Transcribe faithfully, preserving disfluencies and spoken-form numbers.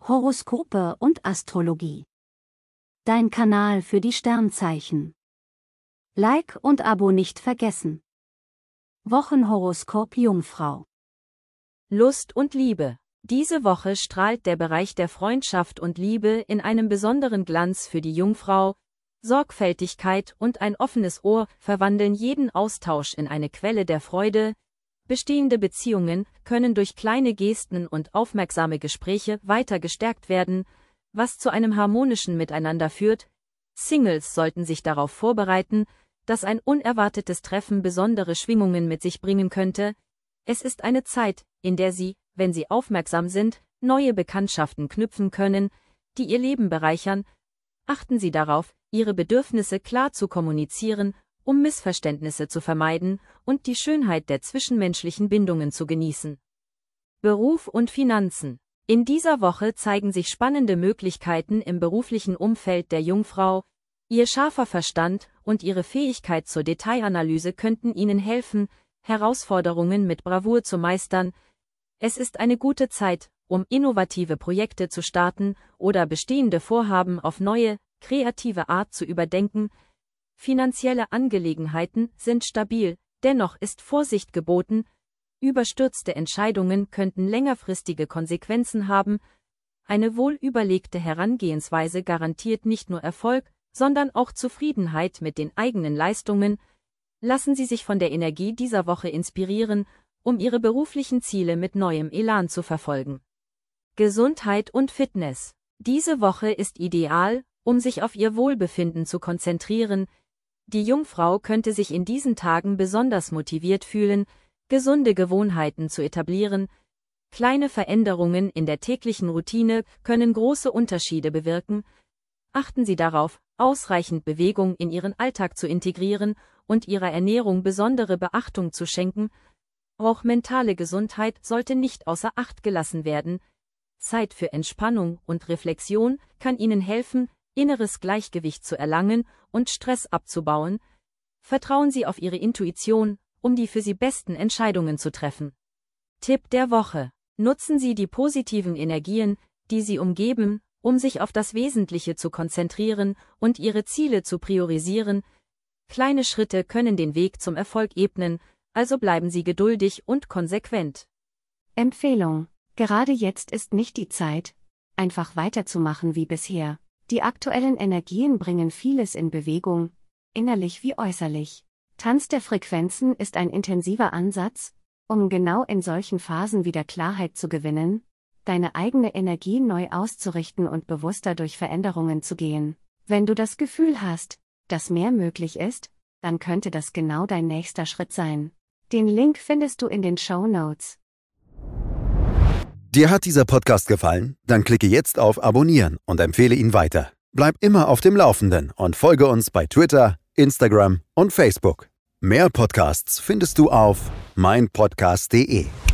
Horoskope und Astrologie. Dein Kanal für die Sternzeichen. Like und Abo nicht vergessen. Wochenhoroskop Jungfrau. Lust und Liebe. Diese Woche strahlt der Bereich der Freundschaft und Liebe in einem besonderen Glanz für die Jungfrau. Sorgfältigkeit und ein offenes Ohr verwandeln jeden Austausch in eine Quelle der Freude. Bestehende Beziehungen können durch kleine Gesten und aufmerksame Gespräche weiter gestärkt werden, was zu einem harmonischen Miteinander führt. Singles sollten sich darauf vorbereiten, dass ein unerwartetes Treffen besondere Schwingungen mit sich bringen könnte. Es ist eine Zeit, in der Sie, wenn Sie aufmerksam sind, neue Bekanntschaften knüpfen können, die Ihr Leben bereichern. Achten Sie darauf, Ihre Bedürfnisse klar zu kommunizieren, um Missverständnisse zu vermeiden und die Schönheit der zwischenmenschlichen Bindungen zu genießen. Beruf und Finanzen. In dieser Woche zeigen sich spannende Möglichkeiten im beruflichen Umfeld der Jungfrau. Ihr scharfer Verstand und Ihre Fähigkeit zur Detailanalyse könnten Ihnen helfen, Herausforderungen mit Bravour zu meistern. Es ist eine gute Zeit, um innovative Projekte zu starten oder bestehende Vorhaben auf neue, kreative Art zu überdenken. Finanzielle Angelegenheiten sind stabil, dennoch ist Vorsicht geboten. Überstürzte Entscheidungen könnten längerfristige Konsequenzen haben. Eine wohlüberlegte Herangehensweise garantiert nicht nur Erfolg, sondern auch Zufriedenheit mit den eigenen Leistungen. Lassen Sie sich von der Energie dieser Woche inspirieren, um Ihre beruflichen Ziele mit neuem Elan zu verfolgen. Gesundheit und Fitness. Diese Woche ist ideal, um sich auf Ihr Wohlbefinden zu konzentrieren. Die Jungfrau könnte sich in diesen Tagen besonders motiviert fühlen, gesunde Gewohnheiten zu etablieren. Kleine Veränderungen in der täglichen Routine können große Unterschiede bewirken. Achten Sie darauf, ausreichend Bewegung in Ihren Alltag zu integrieren und Ihrer Ernährung besondere Beachtung zu schenken. Auch mentale Gesundheit sollte nicht außer Acht gelassen werden. Zeit für Entspannung und Reflexion kann Ihnen helfen, inneres Gleichgewicht zu erlangen und Stress abzubauen. Vertrauen Sie auf Ihre Intuition, um die für Sie besten Entscheidungen zu treffen. Tipp der Woche: Nutzen Sie die positiven Energien, die Sie umgeben, um sich auf das Wesentliche zu konzentrieren und Ihre Ziele zu priorisieren. Kleine Schritte können den Weg zum Erfolg ebnen, also bleiben Sie geduldig und konsequent. Empfehlung: Gerade jetzt ist nicht die Zeit, einfach weiterzumachen wie bisher. Die aktuellen Energien bringen vieles in Bewegung, innerlich wie äußerlich. Tanz der Frequenzen ist ein intensiver Ansatz, um genau in solchen Phasen wieder Klarheit zu gewinnen, deine eigene Energie neu auszurichten und bewusster durch Veränderungen zu gehen. Wenn du das Gefühl hast, dass mehr möglich ist, dann könnte das genau dein nächster Schritt sein. Den Link findest du in den Shownotes. Dir hat dieser Podcast gefallen? Dann klicke jetzt auf Abonnieren und empfehle ihn weiter. Bleib immer auf dem Laufenden und folge uns bei Twitter, Instagram und Facebook. Mehr Podcasts findest du auf mein podcast punkt de.